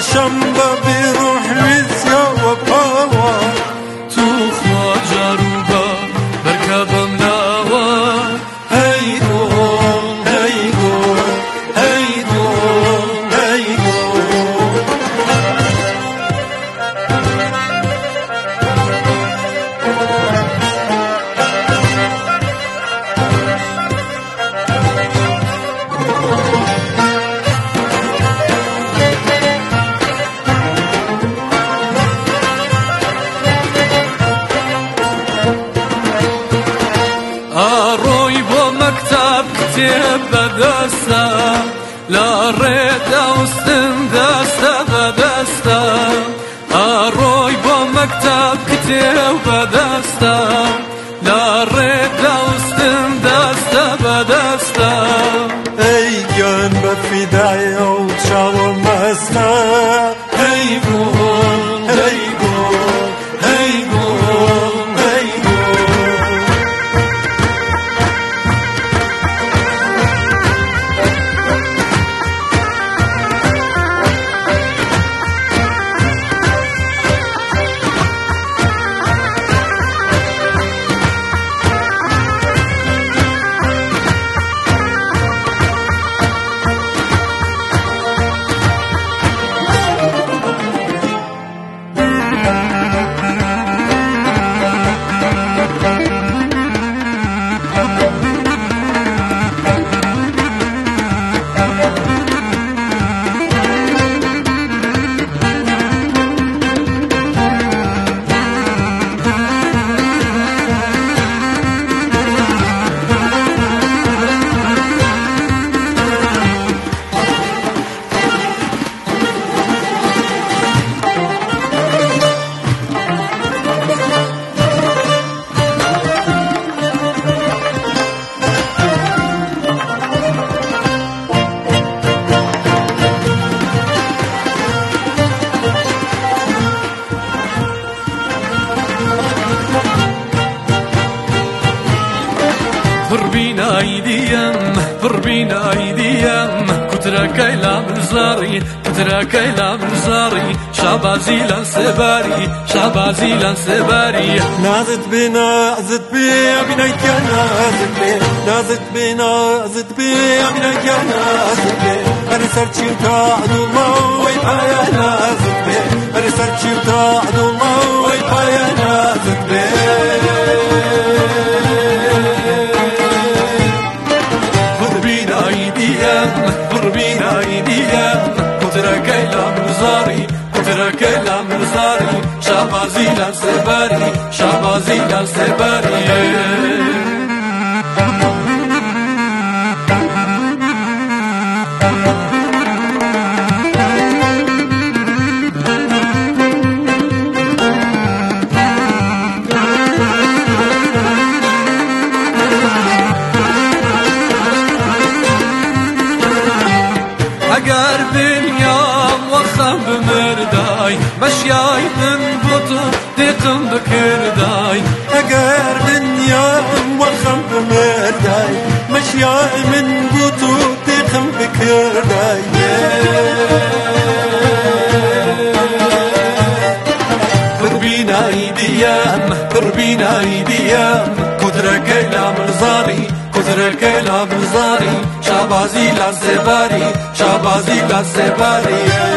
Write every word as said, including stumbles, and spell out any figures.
شنبه بروح وزيا وبقاوة توخوا جاروبا بركبم لاوا هيدو هيدو هيدو هيدو أروي بو مكتب كتاب بدستا لا ريدا وستن دستا بدستا أروي بو مكتب كتاب بدستا لا ريدا وستن دستا بدستا ای جان بفدای او چاو مستا هی بون هی بون هی بون هی بون بربين ايديم بربين ايديم كترة كيلا من زاري كترة كيلا من زاري شعبازي لانسباري شعبازي لانسباري نازت بنا زت بي بنا كان نازت بي نازت بنا زت بي بنا كان نازت بي انا سرتي وتاعد الله ويبايا نازت بي انا سرتي وتاعد الله ويبايا نازت بي بربين ايديم بربين ايديم كترة كيلا من زاري كترة كيلا من زاري شعبازي لانسباري شعبازي لانسباري اگر بنيام وخم بمرداي مشياي من بطو دقم بكرداي اگر بنيام وخم بمرداي مشياي من بطو دقم بكرداي بربين ايديام بربين ايديام كدرة كيلا مرزاري كدرة كيلا مرزاري شعبازي لانسباري شعبازي لانسباري